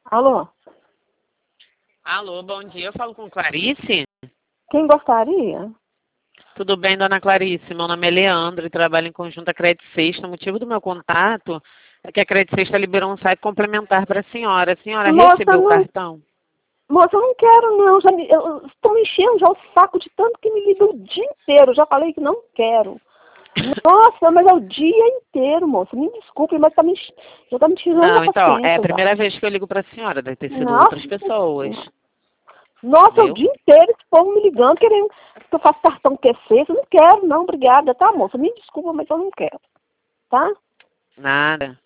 Alô? Alô, bom dia. Eu falo com Clarice? Quem gostaria? Tudo bem, dona Clarice? Meu nome é Leandro e trabalho em conjunto a Credit Sexta. O motivo do meu contato é que a Credit Sexta liberou um saque complementar para a senhora. A senhora recebeu o cartão? Moça, eu não quero, não. Eu estou me enchendo já o saco de tanto que me liga o dia inteiro. Já falei que não quero. Nossa, mas é o dia inteiro, moça. Me desculpe, mas já tá me tirando Não, a então, paciência é a já. primeira vez que eu ligo para a senhora. Deve ter sido Nossa outras pessoas. Senhora. Nossa, é o Viu? dia inteiro esse povo me ligando, querendo que eu faça cartão QC. Eu não quero, não, obrigada, tá, moça? Me desculpa, mas eu não quero. Tá? Nada.